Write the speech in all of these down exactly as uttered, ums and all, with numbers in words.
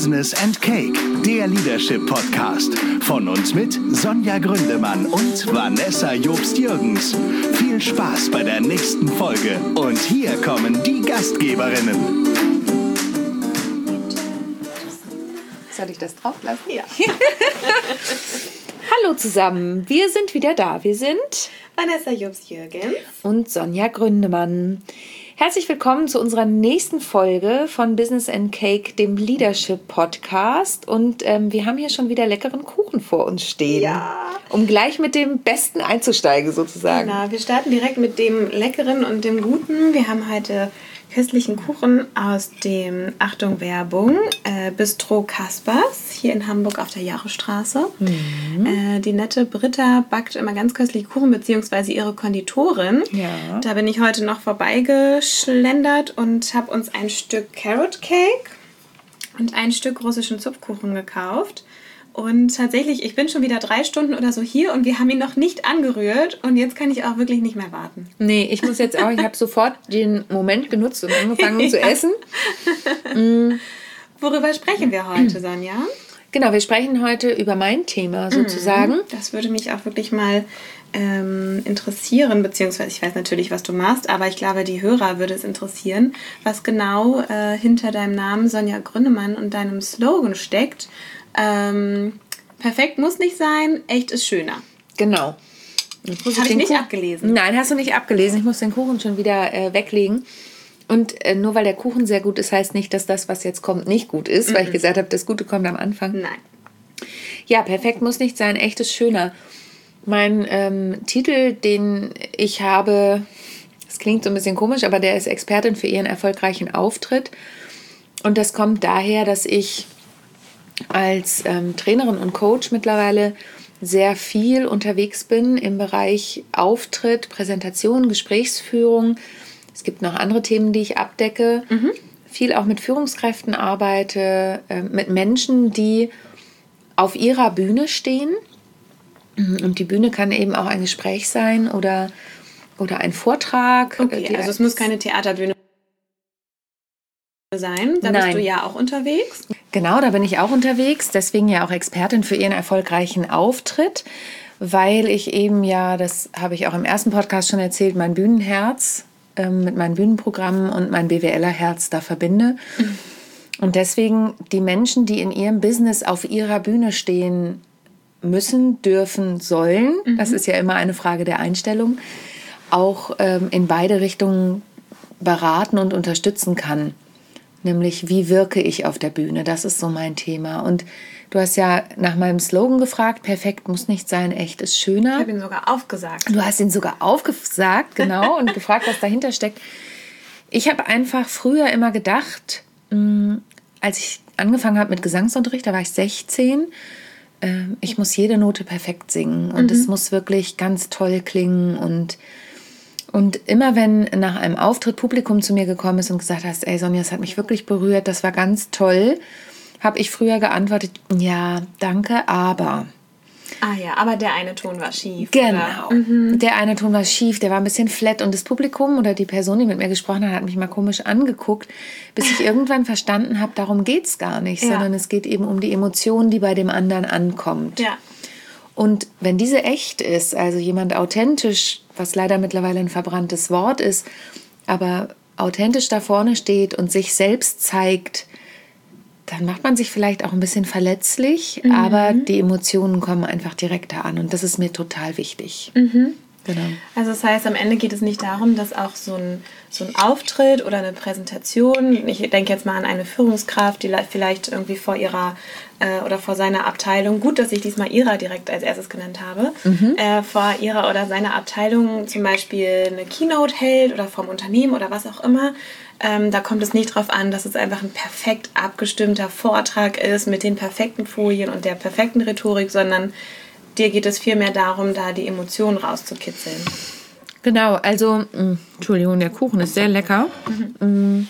Business and Cake, der Leadership Podcast. Von uns mit Sonja Gründemann und Vanessa Jobst-Jürgens. Viel Spaß bei der nächsten Folge. Und hier kommen die Gastgeberinnen. Soll ich das drauf lassen? Ja. Hallo zusammen, wir sind wieder da. Wir sind Vanessa Jobst-Jürgens und Sonja Gründemann. Herzlich willkommen zu unserer nächsten Folge von Business and Cake, dem Leadership Podcast. Und ähm, wir haben hier schon wieder leckeren Kuchen vor uns stehen. Ja. Um gleich mit dem Besten einzusteigen sozusagen. Genau, wir starten direkt mit dem Leckeren und dem Guten. Wir haben heute köstlichen Kuchen aus dem, Achtung Werbung, äh, Bistro Kaspers hier in Hamburg auf der Jarostraße. Mhm. Äh, die nette Britta backt immer ganz köstliche Kuchen, beziehungsweise ihre Konditorin. Ja. Da bin ich heute noch vorbeigeschlendert und habe uns ein Stück Carrot Cake und ein Stück russischen Zupfkuchen gekauft. Und tatsächlich, ich bin schon wieder drei Stunden oder so hier und wir haben ihn noch nicht angerührt und jetzt kann ich auch wirklich nicht mehr warten. Nee, ich muss jetzt auch, ich habe sofort den Moment genutzt und angefangen zu essen. Mm. Worüber sprechen wir heute, Sonja? Genau, wir sprechen heute über mein Thema sozusagen. Das würde mich auch wirklich mal ähm, interessieren, beziehungsweise ich weiß natürlich, was du machst, aber ich glaube, die Hörer würde es interessieren, was genau äh, hinter deinem Namen Sonja Gründemann und deinem Slogan steckt. Ähm, perfekt muss nicht sein, echt ist schöner. Genau. Habe ich nicht Kuchen abgelesen. Nein, hast du nicht abgelesen. Ich muss den Kuchen schon wieder äh, weglegen. Und äh, nur weil der Kuchen sehr gut ist, heißt nicht, dass das, was jetzt kommt, nicht gut ist. Mhm. Weil ich gesagt habe, das Gute kommt am Anfang. Nein. Ja, perfekt muss nicht sein, echt ist schöner. Mein ähm, Titel, den ich habe, das klingt so ein bisschen komisch, aber der ist Expertin für ihren erfolgreichen Auftritt. Und das kommt daher, dass ich als ähm, Trainerin und Coach mittlerweile sehr viel unterwegs bin im Bereich Auftritt, Präsentation, Gesprächsführung. Es gibt noch andere Themen, die ich abdecke. Mhm. Viel auch mit Führungskräften arbeite, äh, mit Menschen, die auf ihrer Bühne stehen. Und die Bühne kann eben auch ein Gespräch sein oder, oder ein Vortrag. Okay, also es muss keine Theaterbühne sein. Da Nein. bist du ja auch unterwegs. Genau, da bin ich auch unterwegs. Deswegen ja auch Expertin für ihren erfolgreichen Auftritt, weil ich eben ja, das habe ich auch im ersten Podcast schon erzählt, mein Bühnenherz ähm, mit meinen Bühnenprogrammen und mein B W L-Herz da verbinde. Mhm. Und deswegen die Menschen, die in ihrem Business auf ihrer Bühne stehen müssen, dürfen, sollen, mhm. das ist ja immer eine Frage der Einstellung, auch ähm, in beide Richtungen beraten und unterstützen kann. Nämlich, wie wirke ich auf der Bühne? Das ist so mein Thema. Und du hast ja nach meinem Slogan gefragt, perfekt muss nicht sein, echt ist schöner. Ich habe ihn sogar aufgesagt. Du hast ihn sogar aufgesagt, genau, und gefragt, was dahinter steckt. Ich habe einfach früher immer gedacht, mh, als ich angefangen habe mit Gesangsunterricht, da war ich sechzehn, äh, ich muss jede Note perfekt singen. Und es mhm. muss wirklich ganz toll klingen und Und immer wenn nach einem Auftritt Publikum zu mir gekommen ist und gesagt hast, ey Sonja, das hat mich wirklich berührt, das war ganz toll, habe ich früher geantwortet, ja, danke, aber. Ah ja, aber der eine Ton war schief. Genau, mhm. der eine Ton war schief, der war ein bisschen flat und das Publikum oder die Person, die mit mir gesprochen hat, hat mich mal komisch angeguckt, bis ich irgendwann verstanden habe, darum geht es gar nicht, ja. sondern es geht eben um die Emotion, die bei dem anderen ankommt. Ja. Und wenn diese echt ist, also jemand authentisch, was leider mittlerweile ein verbranntes Wort ist, aber authentisch da vorne steht und sich selbst zeigt, dann macht man sich vielleicht auch ein bisschen verletzlich, mhm. aber die Emotionen kommen einfach direkt da an und das ist mir total wichtig. Mhm. Genau. Also das heißt, am Ende geht es nicht darum, dass auch so ein, so ein Auftritt oder eine Präsentation, ich denke jetzt mal an eine Führungskraft, die vielleicht irgendwie vor ihrer äh, oder vor seiner Abteilung, gut, dass ich diesmal ihrer direkt als erstes genannt habe, mhm. äh, vor ihrer oder seiner Abteilung zum Beispiel eine Keynote hält oder vom Unternehmen oder was auch immer. Ähm, da kommt es nicht drauf an, dass es einfach ein perfekt abgestimmter Vortrag ist mit den perfekten Folien und der perfekten Rhetorik, sondern dir geht es vielmehr darum, da die Emotionen rauszukitzeln. Genau, also, mh, Entschuldigung, der Kuchen ist sehr lecker. Mhm.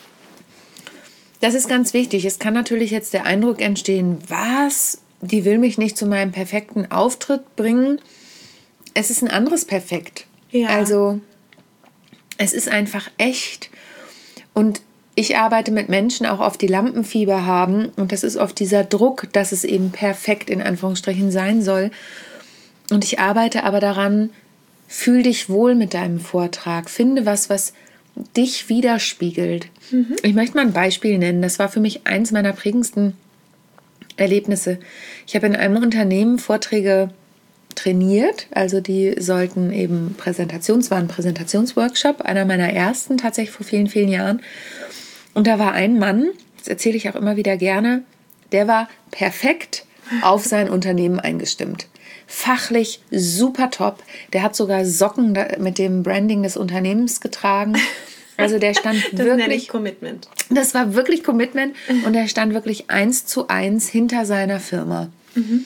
Das ist ganz wichtig. Es kann natürlich jetzt der Eindruck entstehen, was, die will mich nicht zu meinem perfekten Auftritt bringen. Es ist ein anderes Perfekt. Ja. Also, es ist einfach echt. Und ich arbeite mit Menschen auch oft, die Lampenfieber haben und das ist oft dieser Druck, dass es eben perfekt in Anführungsstrichen sein soll. Und ich arbeite aber daran, fühl dich wohl mit deinem Vortrag, finde was, was dich widerspiegelt. Mhm. Ich möchte mal ein Beispiel nennen, das war für mich eins meiner prägendsten Erlebnisse. Ich habe in einem Unternehmen Vorträge trainiert, also die sollten eben Präsentations, war ein Präsentationsworkshop, einer meiner ersten tatsächlich vor vielen, vielen Jahren. Und da war ein Mann, das erzähle ich auch immer wieder gerne, der war perfekt auf sein Unternehmen eingestimmt. Fachlich super top. Der hat sogar Socken mit dem Branding des Unternehmens getragen. Also der stand das wirklich... nenne ich Commitment. Das war wirklich Commitment und er stand wirklich eins zu eins hinter seiner Firma. Mhm.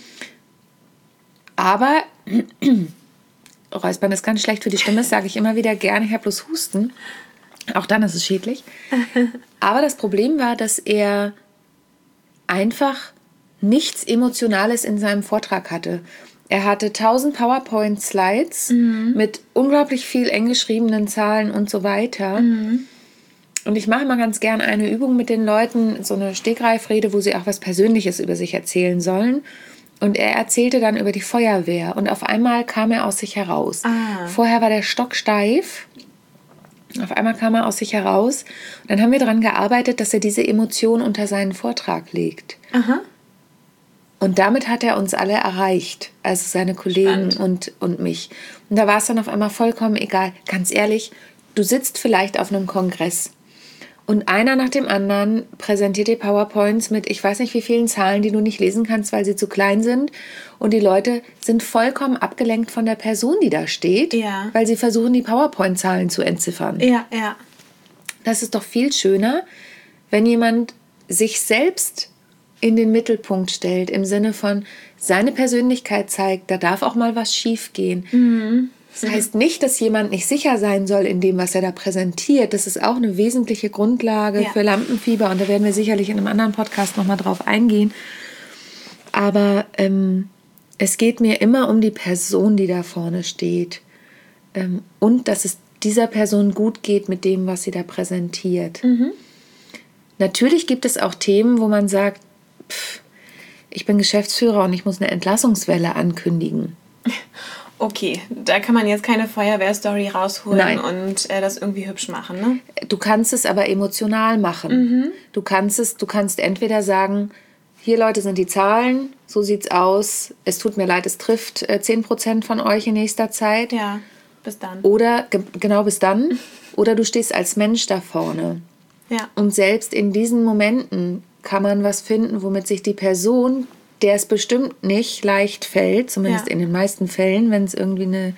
Aber Räuspern ist ganz schlecht für die Stimme, das sage ich immer wieder gerne, ich habe bloß Husten. Auch dann ist es schädlich. Aber das Problem war, dass er einfach nichts Emotionales in seinem Vortrag hatte. Er hatte tausend PowerPoint-Slides mhm. mit unglaublich viel eng geschriebenen Zahlen und so weiter. Mhm. Und ich mache mal ganz gern eine Übung mit den Leuten, so eine Stegreifrede, wo sie auch was Persönliches über sich erzählen sollen. Und er erzählte dann über die Feuerwehr. Und auf einmal kam er aus sich heraus. Ah. Vorher war der stocksteif. Auf einmal kam er aus sich heraus. Und dann haben wir daran gearbeitet, dass er diese Emotion unter seinen Vortrag legt. Aha. Und damit hat er uns alle erreicht, also seine Kollegen und, und mich. Und da war es dann auf einmal vollkommen egal. Ganz ehrlich, du sitzt vielleicht auf einem Kongress und einer nach dem anderen präsentiert dir PowerPoints mit ich weiß nicht wie vielen Zahlen, die du nicht lesen kannst, weil sie zu klein sind. Und die Leute sind vollkommen abgelenkt von der Person, die da steht, ja. weil sie versuchen, die PowerPoint-Zahlen zu entziffern. Ja, ja. Das ist doch viel schöner, wenn jemand sich selbst in den Mittelpunkt stellt, im Sinne von seine Persönlichkeit zeigt, da darf auch mal was schief gehen. Mhm. Das heißt nicht, dass jemand nicht sicher sein soll in dem, was er da präsentiert. Das ist auch eine wesentliche Grundlage ja. für Lampenfieber und da werden wir sicherlich in einem anderen Podcast nochmal drauf eingehen. Aber ähm, es geht mir immer um die Person, die da vorne steht ähm, und dass es dieser Person gut geht mit dem, was sie da präsentiert. Mhm. Natürlich gibt es auch Themen, wo man sagt, pff, ich bin Geschäftsführer und ich muss eine Entlassungswelle ankündigen. Okay, da kann man jetzt keine Feuerwehrstory rausholen Nein. und äh, das irgendwie hübsch machen, ne? Du kannst es aber emotional machen. Mhm. Du kannst es, du kannst entweder sagen, hier Leute sind die Zahlen, so sieht's aus, es tut mir leid, es trifft äh, zehn Prozent von euch in nächster Zeit. Ja, bis dann. Oder, ge- genau bis dann. Oder du stehst als Mensch da vorne. Ja. Und selbst in diesen Momenten kann man was finden, womit sich die Person, der es bestimmt nicht leicht fällt, zumindest ja. in den meisten Fällen, wenn es irgendwie eine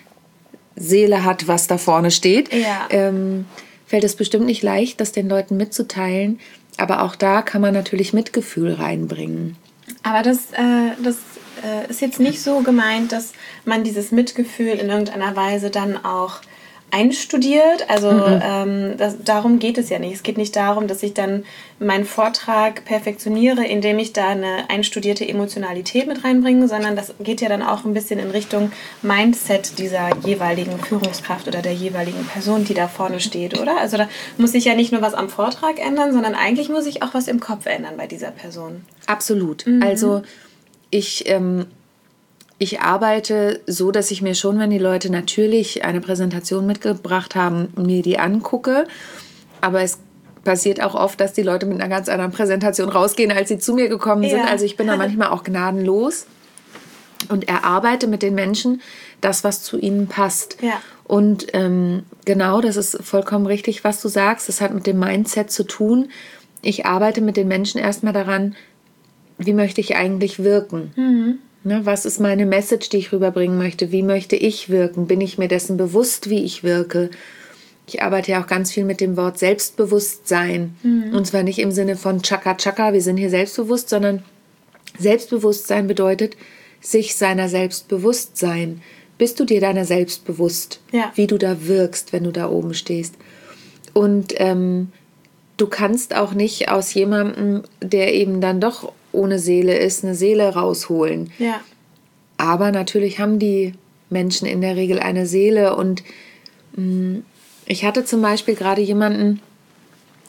Seele hat, was da vorne steht, ja. ähm, fällt es bestimmt nicht leicht, das den Leuten mitzuteilen. Aber auch da kann man natürlich Mitgefühl reinbringen. Aber das, äh, das äh, ist jetzt nicht so gemeint, dass man dieses Mitgefühl in irgendeiner Weise dann auch einstudiert. Also mhm. ähm, das, darum geht es ja nicht. Es geht nicht darum, dass ich dann meinen Vortrag perfektioniere, indem ich da eine einstudierte Emotionalität mit reinbringe, sondern das geht ja dann auch ein bisschen in Richtung Mindset dieser jeweiligen Führungskraft oder der jeweiligen Person, die da vorne steht, oder? Also da muss ich ja nicht nur was am Vortrag ändern, sondern eigentlich muss ich auch was im Kopf ändern bei dieser Person. Absolut. Mhm. Also ich... Ähm Ich arbeite so, dass ich mir schon, wenn die Leute natürlich eine Präsentation mitgebracht haben, mir die angucke. Aber es passiert auch oft, dass die Leute mit einer ganz anderen Präsentation rausgehen, als sie zu mir gekommen sind. Ja. Also ich bin da manchmal auch gnadenlos und erarbeite mit den Menschen das, was zu ihnen passt. Ja. Und ähm, genau, das ist vollkommen richtig, was du sagst. Das hat mit dem Mindset zu tun. Ich arbeite mit den Menschen erstmal daran, wie möchte ich eigentlich wirken? Mhm. Ne, was ist meine Message, die ich rüberbringen möchte? Wie möchte ich wirken? Bin ich mir dessen bewusst, wie ich wirke? Ich arbeite ja auch ganz viel mit dem Wort Selbstbewusstsein. Mhm. Und zwar nicht im Sinne von Chaka Chaka, wir sind hier selbstbewusst, sondern Selbstbewusstsein bedeutet, sich seiner selbst bewusst sein. Bist du dir deiner selbst bewusst, ja. wie du da wirkst, wenn du da oben stehst? Und ähm, du kannst auch nicht aus jemandem, der eben dann doch ohne Seele ist, eine Seele rausholen. Ja. Aber natürlich haben die Menschen in der Regel eine Seele. Und mh, ich hatte zum Beispiel gerade jemanden,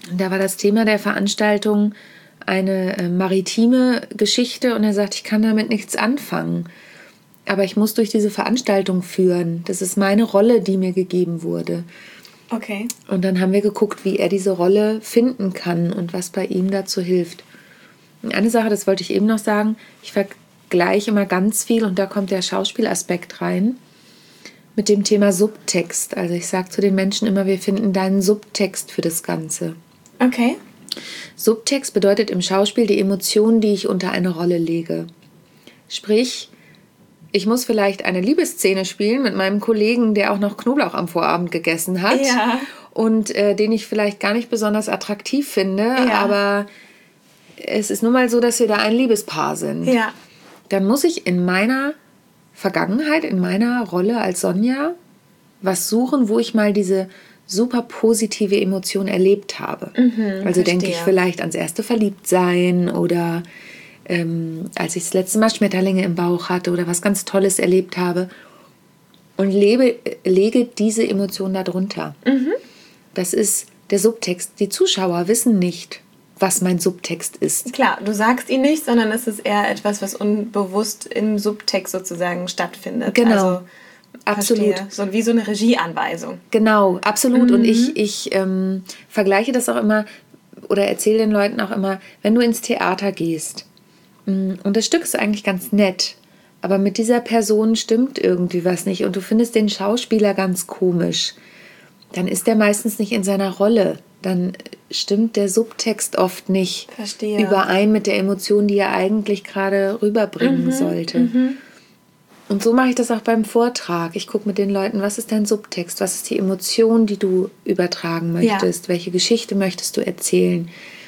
Da war das Thema der Veranstaltung eine äh, maritime Geschichte und er sagt, ich kann damit nichts anfangen. Aber ich muss durch diese Veranstaltung führen. Das ist meine Rolle, die mir gegeben wurde. Okay. Und dann haben wir geguckt, wie er diese Rolle finden kann und was bei ihm dazu hilft. Und eine Sache, das wollte ich eben noch sagen, ich vergleiche immer ganz viel, und da kommt der Schauspielaspekt rein, mit dem Thema Subtext. Also ich sage zu den Menschen immer, wir finden deinen Subtext für das Ganze. Okay. Subtext bedeutet im Schauspiel die Emotionen, die ich unter eine Rolle lege. Sprich, ich muss vielleicht eine Liebesszene spielen mit meinem Kollegen, der auch noch Knoblauch am Vorabend gegessen hat. Ja. Und äh, den ich vielleicht gar nicht besonders attraktiv finde. Ja. Aber es ist nun mal so, dass wir da ein Liebespaar sind. Ja. Dann muss ich in meiner Vergangenheit, in meiner Rolle als Sonja, was suchen, wo ich mal diese super positive Emotion erlebt habe. Mhm, also denke ich verstehe. vielleicht ans erste Verliebtsein oder ähm, als ich das letzte Mal Schmetterlinge im Bauch hatte oder was ganz Tolles erlebt habe und lebe, lege diese Emotion darunter. Mhm. Das ist der Subtext. Die Zuschauer wissen nicht, was mein Subtext ist. Klar, du sagst ihn nicht, sondern es ist eher etwas, was unbewusst im Subtext sozusagen stattfindet. Genau. Also, Absolut. verstehe. So wie so eine Regieanweisung. Genau, absolut. Mhm. Und ich, ich ähm, vergleiche das auch immer oder erzähle den Leuten auch immer, wenn du ins Theater gehst mh, und das Stück ist eigentlich ganz nett, aber mit dieser Person stimmt irgendwie was nicht und du findest den Schauspieler ganz komisch, dann ist der meistens nicht in seiner Rolle. Dann stimmt der Subtext oft nicht Verstehe. überein mit der Emotion, die er eigentlich gerade rüberbringen Mhm, sollte. mhm. Und so mache ich das auch beim Vortrag. Ich gucke mit den Leuten, was ist dein Subtext? Was ist die Emotion, die du übertragen möchtest? Ja. Welche Geschichte möchtest du erzählen?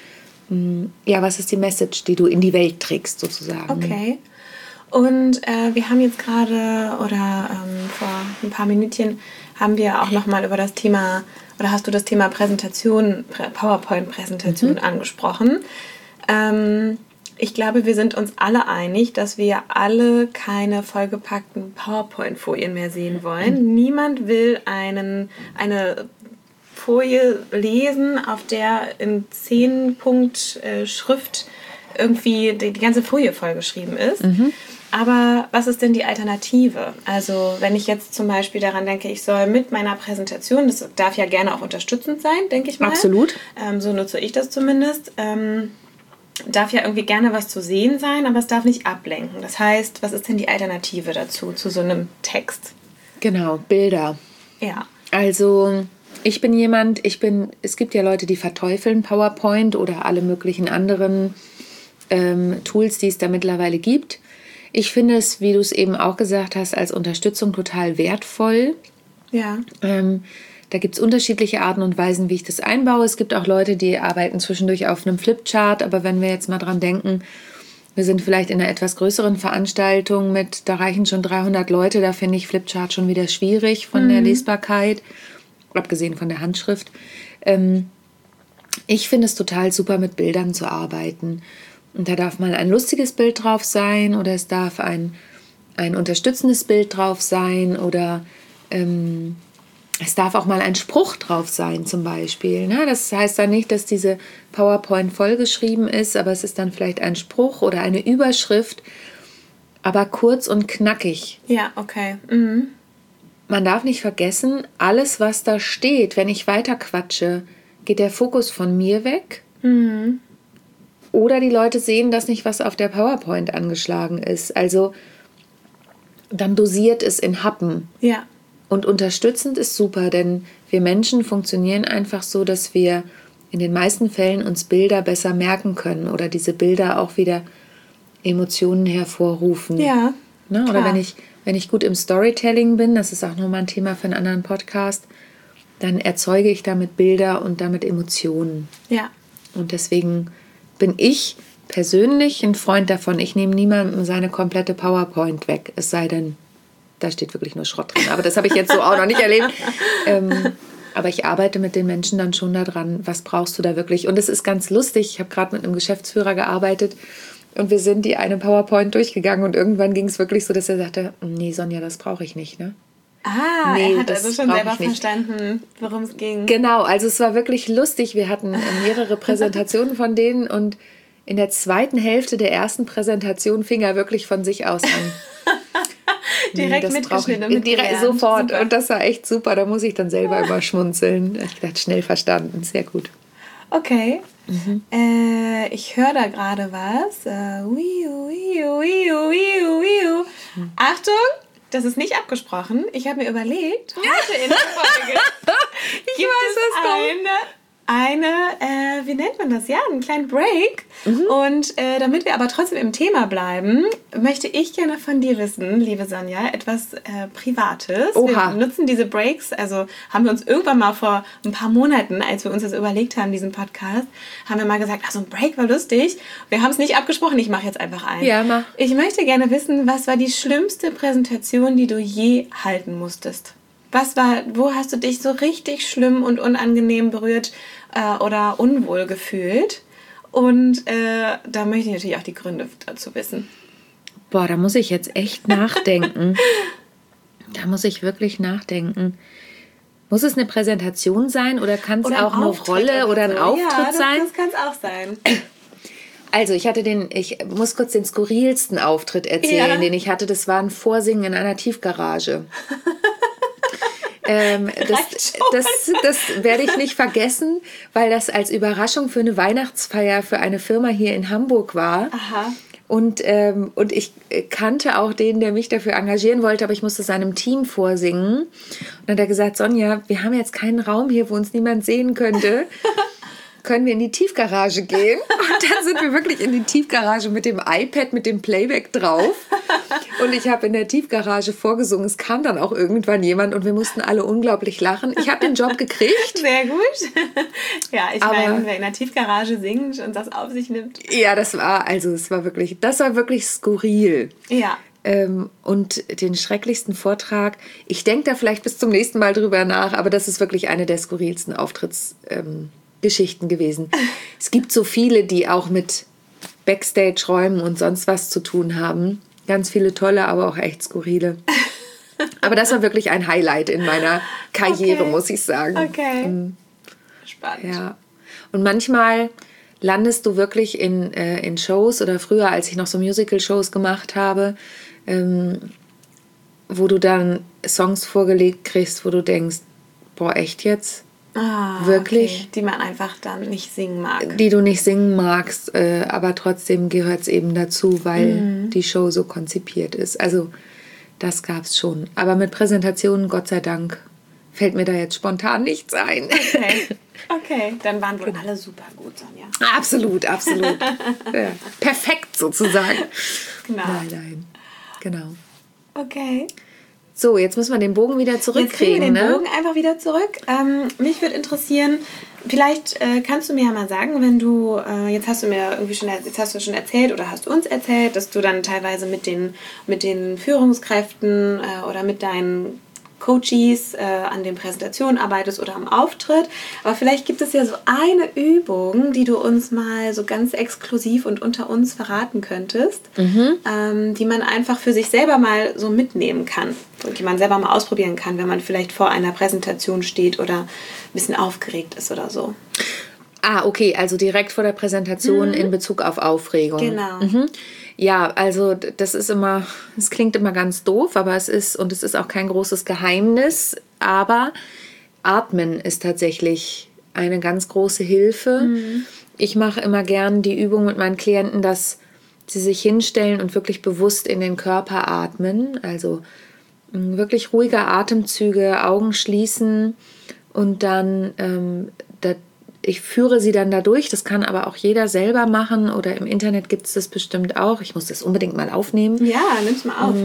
Ja, was ist die Message, die du in die Welt trägst, sozusagen? Okay. Und äh, wir haben jetzt gerade, oder ähm, vor ein paar Minütchen, haben wir auch nochmal über das Thema, oder hast du das Thema Präsentation, PowerPoint-Präsentation mhm. angesprochen. Ähm, ich glaube, wir sind uns alle einig, dass wir alle keine vollgepackten PowerPoint-Folien mehr sehen wollen. Mhm. Niemand will einen, eine Folie lesen, auf der in zehn Punkt äh, Schrift irgendwie die, die ganze Folie vollgeschrieben ist. Mhm. Aber was ist denn die Alternative? Also wenn ich jetzt zum Beispiel daran denke, ich soll mit meiner Präsentation, das darf ja gerne auch unterstützend sein, denke ich mal. Absolut. Ähm, so nutze ich das zumindest. Ähm, darf ja irgendwie gerne was zu sehen sein, aber es darf nicht ablenken. Das heißt, was ist denn die Alternative dazu, zu so einem Text? Genau, Bilder. Ja. Also ich bin jemand, ich bin, es gibt ja Leute, die verteufeln PowerPoint oder alle möglichen anderen ähm, Tools, die es da mittlerweile gibt. Ich finde es, wie du es eben auch gesagt hast, als Unterstützung total wertvoll. Ja. Ähm, da gibt es unterschiedliche Arten und Weisen, wie ich das einbaue. Es gibt auch Leute, die arbeiten zwischendurch auf einem Flipchart. Aber wenn wir jetzt mal dran denken, wir sind vielleicht in einer etwas größeren Veranstaltung mit, da reichen schon dreihundert Leute. Da finde ich Flipchart schon wieder schwierig von mhm. der Lesbarkeit, abgesehen von der Handschrift. Ähm, ich finde es total super, mit Bildern zu arbeiten. Und da darf mal ein lustiges Bild drauf sein oder es darf ein, ein unterstützendes Bild drauf sein oder ähm, es darf auch mal ein Spruch drauf sein zum Beispiel. Ne? Das heißt dann nicht, dass diese PowerPoint vollgeschrieben ist, aber es ist dann vielleicht ein Spruch oder eine Überschrift, aber kurz und knackig. Ja, okay. Mhm. Man darf nicht vergessen, alles, was da steht, wenn ich weiter quatsche, geht der Fokus von mir weg. Mhm. Oder die Leute sehen das nicht, was auf der PowerPoint angeschlagen ist. Also dann dosiert es in Happen. Ja. Und unterstützend ist super, denn wir Menschen funktionieren einfach so, dass wir in den meisten Fällen uns Bilder besser merken können oder diese Bilder auch wieder Emotionen hervorrufen. Ja. Ne? Oder wenn ich, wenn ich gut im Storytelling bin, das ist auch nochmal ein Thema für einen anderen Podcast, dann erzeuge ich damit Bilder und damit Emotionen. Ja. Und deswegen bin ich persönlich ein Freund davon. Ich nehme niemandem seine komplette PowerPoint weg, es sei denn, da steht wirklich nur Schrott drin. Aber das habe ich jetzt so auch noch nicht erlebt. Ähm, aber ich arbeite mit den Menschen dann schon daran, was brauchst du da wirklich? Und es ist ganz lustig, ich habe gerade mit einem Geschäftsführer gearbeitet und wir sind die eine PowerPoint durchgegangen und irgendwann ging es wirklich so, dass er sagte, nee Sonja, das brauche ich nicht, ne? Ah, nee, er hat das also schon brauch selber ich nicht. verstanden, worum es ging. Genau, also es war wirklich lustig. Wir hatten mehrere Präsentationen von denen und in der zweiten Hälfte der ersten Präsentation fing er wirklich von sich aus an. Direkt das mitgeschnitten ich, und direkt mitgelernt. sofort. Super. Und das war echt super. Da muss ich dann selber immer schmunzeln. Ich dachte, schnell verstanden. Sehr gut. Okay. Mhm. Äh, ich höre da gerade was. Äh, wiu, wiu, wiu, wiu, wiu. Mhm. Achtung, das ist nicht abgesprochen. Ich habe mir überlegt, heute in der Folge ich gibt weiß, es was eine, eine äh, wie nennt man das? Ja, einen kleinen Break. Mhm. Und äh, damit wir aber trotzdem im Thema bleiben, möchte ich gerne von dir wissen, liebe Sonja, etwas äh, Privates. Oha. Wir nutzen diese Breaks, also haben wir uns irgendwann mal vor ein paar Monaten, als wir uns das überlegt haben, diesen Podcast, haben wir mal gesagt, ach, so ein Break war lustig. Wir haben es nicht abgesprochen, ich mache jetzt einfach einen. Ja, mach. Ich möchte gerne wissen, was war die schlimmste Präsentation, die du je halten musstest? Was war, wo hast du dich so richtig schlimm und unangenehm berührt äh, oder unwohl gefühlt? Und äh, da möchte ich natürlich auch die Gründe dazu wissen. Boah, da muss ich jetzt echt nachdenken. Da muss ich wirklich nachdenken. Muss es eine Präsentation sein oder kann es auch eine Rolle oder ein so. Auftritt ja, das, sein? das kann es auch sein. Also ich hatte den, ich muss kurz den skurrilsten Auftritt erzählen, ja. den ich hatte. Das war ein Vorsingen in einer Tiefgarage. ähm, das, das, das werde ich nicht vergessen, weil das als Überraschung für eine Weihnachtsfeier für eine Firma hier in Hamburg war. Aha. Und, ähm, und ich kannte auch den, der mich dafür engagieren wollte, aber ich musste seinem Team vorsingen. Und dann hat er gesagt, Sonja, wir haben jetzt keinen Raum hier, wo uns niemand sehen könnte. Können wir in die Tiefgarage gehen? Und dann sind wir wirklich in die Tiefgarage mit dem iPad, mit dem Playback drauf. Und ich habe in der Tiefgarage vorgesungen. Es kam dann auch irgendwann jemand und wir mussten alle unglaublich lachen. Ich habe den Job gekriegt. Sehr gut. Ja, ich Aber, meine, wer in der Tiefgarage singt und das auf sich nimmt. Ja, das war, also es war wirklich, das war wirklich skurril. Ja. Ähm, und den schrecklichsten Vortrag, ich denke da vielleicht bis zum nächsten Mal drüber nach, aber das ist wirklich eine der skurrilsten Auftritts ähm, Geschichten gewesen. Es gibt so viele, die auch mit Backstage-Räumen und sonst was zu tun haben. Ganz viele tolle, aber auch echt skurrile. Aber das war wirklich ein Highlight in meiner Karriere, okay. muss ich sagen. Okay. Mhm. Spannend. Ja. Und manchmal landest du wirklich in, äh, in Shows oder früher, als ich noch so Musical-Shows gemacht habe, ähm, wo du dann Songs vorgelegt kriegst, wo du denkst, boah, echt jetzt? Ah, wirklich, okay. Die man einfach dann nicht singen mag. Die du nicht singen magst, äh, aber trotzdem gehört es eben dazu, weil mhm. die Show so konzipiert ist. Also das gab es schon. Aber mit Präsentationen, Gott sei Dank, fällt mir da jetzt spontan nichts ein. Okay, okay. Dann waren wohl alle super gut, Sonja. Absolut, absolut. Ja. Perfekt sozusagen. Genau. Nein, nein. Genau. Okay. So, jetzt müssen wir den Bogen wieder zurückkriegen. Jetzt kriegen wir den ne? Bogen einfach wieder zurück. Ähm, mich würde interessieren, vielleicht äh, kannst du mir ja mal sagen, wenn du, äh, jetzt hast du mir irgendwie schon, jetzt hast du schon erzählt oder hast du uns erzählt, dass du dann teilweise mit den, mit den Führungskräften äh, oder mit deinen Coaches äh, an den Präsentationen arbeitest oder am Auftritt. Aber vielleicht gibt es ja so eine Übung, die du uns mal so ganz exklusiv und unter uns verraten könntest, mhm. ähm, die man einfach für sich selber mal so mitnehmen kann und die man selber mal ausprobieren kann, wenn man vielleicht vor einer Präsentation steht oder ein bisschen aufgeregt ist oder so. Ah, okay, also direkt vor der Präsentation mhm. in Bezug auf Aufregung. Genau. Mhm. Ja, also das ist immer, es klingt immer ganz doof, aber es ist, und es ist auch kein großes Geheimnis, aber Atmen ist tatsächlich eine ganz große Hilfe. Mhm. Ich mache immer gern die Übung mit meinen Klienten, dass sie sich hinstellen und wirklich bewusst in den Körper atmen, also wirklich ruhige Atemzüge, Augen schließen und dann ähm, da Ich führe sie dann dadurch, das kann aber auch jeder selber machen oder im Internet gibt es das bestimmt auch. Ich muss das unbedingt mal aufnehmen. Ja, nimm's mal auf.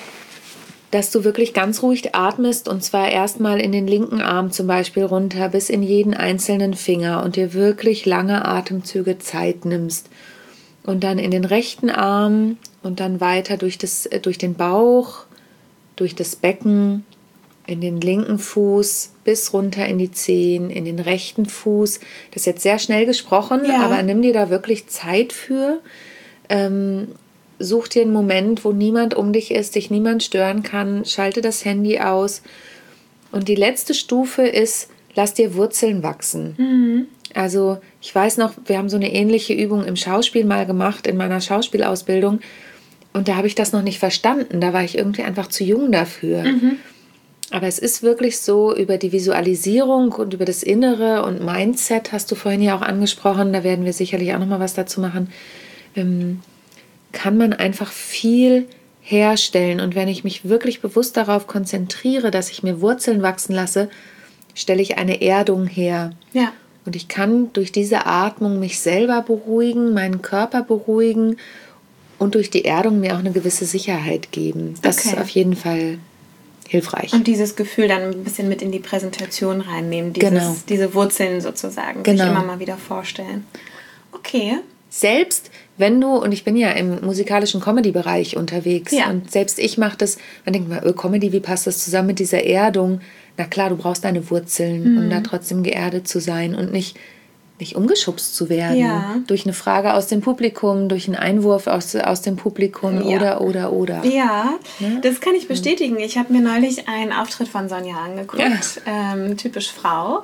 Dass du wirklich ganz ruhig atmest und zwar erstmal in den linken Arm zum Beispiel runter bis in jeden einzelnen Finger und dir wirklich lange Atemzüge Zeit nimmst. Und dann in den rechten Arm und dann weiter durch, das, durch den Bauch, durch das Becken, in den linken Fuß bis runter in die Zehen, in den rechten Fuß. Das ist jetzt sehr schnell gesprochen, ja. aber nimm dir da wirklich Zeit für. Ähm, such dir einen Moment, wo niemand um dich ist, dich niemand stören kann, schalte das Handy aus. Und die letzte Stufe ist, lass dir Wurzeln wachsen. Mhm. Also ich weiß noch, wir haben so eine ähnliche Übung im Schauspiel mal gemacht, in meiner Schauspielausbildung. Und da habe ich das noch nicht verstanden. Da war ich irgendwie einfach zu jung dafür. Mhm. Aber es ist wirklich so, über die Visualisierung und über das Innere und Mindset, hast du vorhin ja auch angesprochen, da werden wir sicherlich auch noch mal was dazu machen, ähm, kann man einfach viel herstellen. Und wenn ich mich wirklich bewusst darauf konzentriere, dass ich mir Wurzeln wachsen lasse, stelle ich eine Erdung her. Ja. Und ich kann durch diese Atmung mich selber beruhigen, meinen Körper beruhigen und durch die Erdung mir auch eine gewisse Sicherheit geben. Das okay. ist auf jeden Fall hilfreich. Und dieses Gefühl dann ein bisschen mit in die Präsentation reinnehmen, dieses, genau. diese Wurzeln sozusagen, genau. sich immer mal wieder vorstellen. Okay. Selbst wenn du, und ich bin ja im musikalischen Comedy-Bereich unterwegs, ja. und selbst ich mache das, man denkt mal, oh, Comedy, wie passt das zusammen mit dieser Erdung? Na klar, du brauchst deine Wurzeln, mhm. um da trotzdem geerdet zu sein und nicht, nicht umgeschubst zu werden. Ja. Durch eine Frage aus dem Publikum, durch einen Einwurf aus, aus dem Publikum ja. oder, oder, oder. Ja, ne? Das kann ich bestätigen. Ich habe mir neulich einen Auftritt von Sonja angeguckt, ja. ähm, typisch Frau.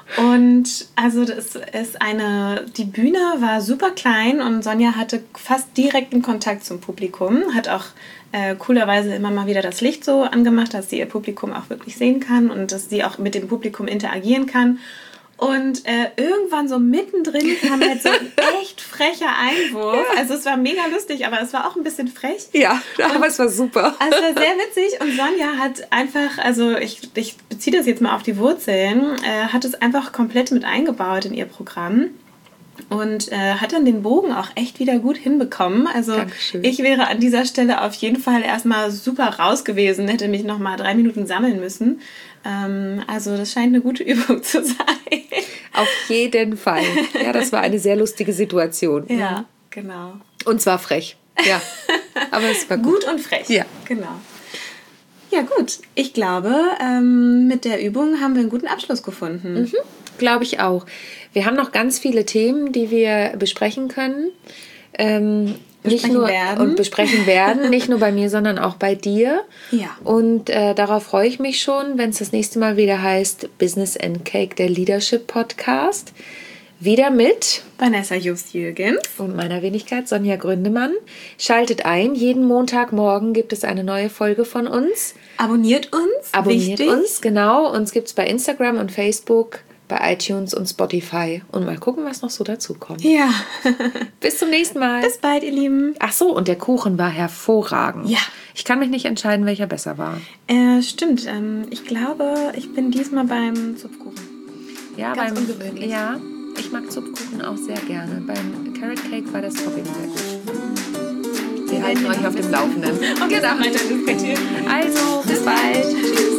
Und also das ist eine, die Bühne war super klein und Sonja hatte fast direkten Kontakt zum Publikum, hat auch äh, coolerweise immer mal wieder das Licht so angemacht, dass sie ihr Publikum auch wirklich sehen kann und dass sie auch mit dem Publikum interagieren kann. Und äh, irgendwann so mittendrin kam halt so ein echt frecher Einwurf. Ja. Also es war mega lustig, aber es war auch ein bisschen frech. Ja, aber und, es war super. Also es war sehr witzig und Sonja hat einfach, also ich, ich beziehe das jetzt mal auf die Wurzeln, äh, hat es einfach komplett mit eingebaut in ihr Programm. Und äh, hat dann den Bogen auch echt wieder gut hinbekommen. Also Dankeschön. Ich wäre an dieser Stelle auf jeden Fall erstmal super raus gewesen, hätte mich nochmal drei Minuten sammeln müssen. Ähm, also das scheint eine gute Übung zu sein. Auf jeden Fall. Ja, das war eine sehr lustige Situation. Ja, genau. Und zwar frech. Ja, aber es war gut. Gut und frech. Ja. Genau. Ja gut, ich glaube, ähm, mit der Übung haben wir einen guten Abschluss gefunden. Mhm, glaube ich auch. Wir haben noch ganz viele Themen, die wir besprechen können. Ähm, besprechen nicht nur werden. Und besprechen werden, nicht nur bei mir, sondern auch bei dir. Ja. Und äh, darauf freue ich mich schon, wenn es das nächste Mal wieder heißt Business and Cake, der Leadership Podcast. Wieder mit Vanessa Jobst-Jürgens und meiner Wenigkeit Sonja Gründemann. Schaltet ein, jeden Montagmorgen gibt es eine neue Folge von uns. Abonniert uns. Abonniert Wichtig. uns, genau. Uns gibt es bei Instagram und Facebook, bei iTunes und Spotify. Und mal gucken, was noch so dazu kommt. Ja. Bis zum nächsten Mal. Bis bald, ihr Lieben. Ach so, und der Kuchen war hervorragend. Ja. Ich kann mich nicht entscheiden, welcher besser war. Äh, stimmt. Ähm, ich glaube, ich bin diesmal beim Zupfkuchen. Ja, Ganz beim ungewöhnlich. Ja, ich mag Zupfkuchen auch sehr gerne. Beim Carrot Cake war das Topping sehr gut. Wir halten euch auf dem Laufenden. Okay, genau. Also, bis bald. Tschüss.